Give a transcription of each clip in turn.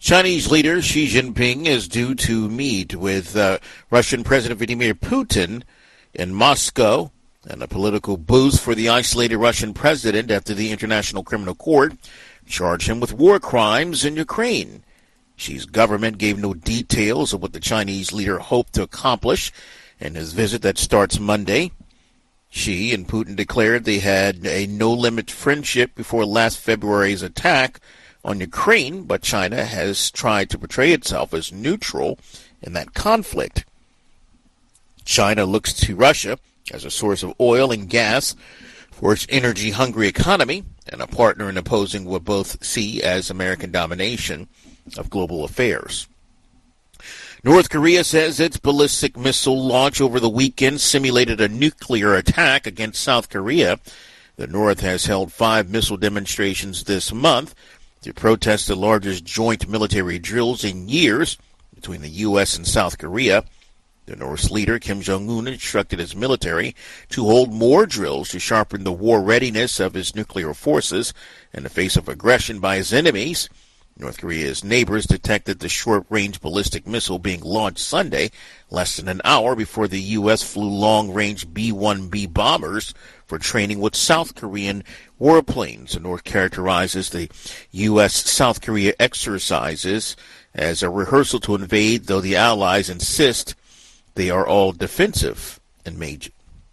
Chinese leader Xi Jinping is due to meet with Russian President Vladimir Putin in Moscow, and a political boost for the isolated Russian president after the International Criminal Court charged him with war crimes in Ukraine. Xi's government gave no details of what the Chinese leader hoped to accomplish in his visit that starts Monday. Xi and Putin declared they had a no-limit friendship before last February's attack on Ukraine, but China has tried to portray itself as neutral in that conflict. China looks to Russia as a source of oil and gas for its energy-hungry economy and a partner in opposing what both see as American domination of global affairs. North Korea says its ballistic missile launch over the weekend simulated a nuclear attack against South Korea. The North has held 5 missile demonstrations this month to protest the largest joint military drills in years between the U.S. and South Korea. The North's leader, Kim Jong-un, instructed his military to hold more drills to sharpen the war readiness of his nuclear forces in the face of aggression by his enemies. North Korea's neighbors detected the short-range ballistic missile being launched Sunday, less than an hour before the U.S. flew long-range B-1B bombers for training with South Korean warplanes. The North characterizes the U.S.-South Korea exercises as a rehearsal to invade, though the Allies insist they are all defensive in nature.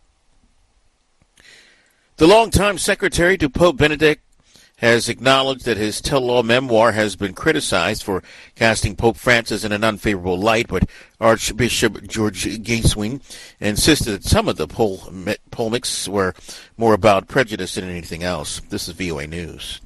The longtime secretary to Pope Benedict has acknowledged that his tell-all memoir has been criticized for casting Pope Francis in an unfavorable light, but Archbishop George Ganswein insisted that some of the polemics were more about prejudice than anything else. This is VOA News.